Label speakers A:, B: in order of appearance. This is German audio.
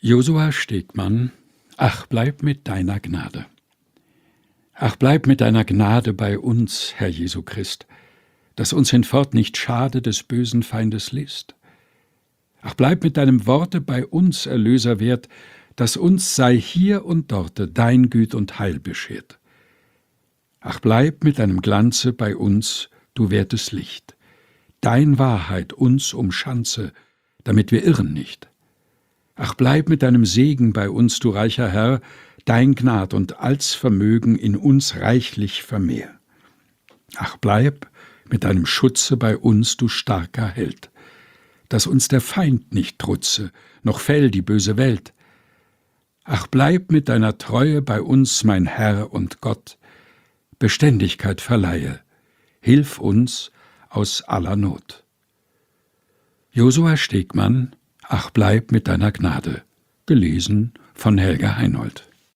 A: Josua Stegmann. Ach, bleib mit deiner Gnade. Ach, bleib mit deiner Gnade bei uns, Herr Jesu Christ, dass uns hinfort nicht Schade des bösen Feindes List. Ach, bleib mit deinem Worte bei uns, Erlöser wert, dass uns sei hier und dorte dein Güt und Heil beschert. Ach, bleib mit deinem Glanze bei uns, du wertes Licht, dein Wahrheit uns umschanze, damit wir irren nicht. Ach, bleib mit deinem Segen bei uns, du reicher Herr, dein Gnad und alls Vermögen in uns reichlich vermehr. Ach, bleib mit deinem Schutze bei uns, du starker Held, dass uns der Feind nicht trutze, noch fäll die böse Welt. Ach, bleib mit deiner Treue bei uns, mein Herr und Gott, Beständigkeit verleihe, hilf uns aus aller Not. Josua Stegmann. Ach, bleib mit deiner Gnade. Gelesen von Helga Heinold.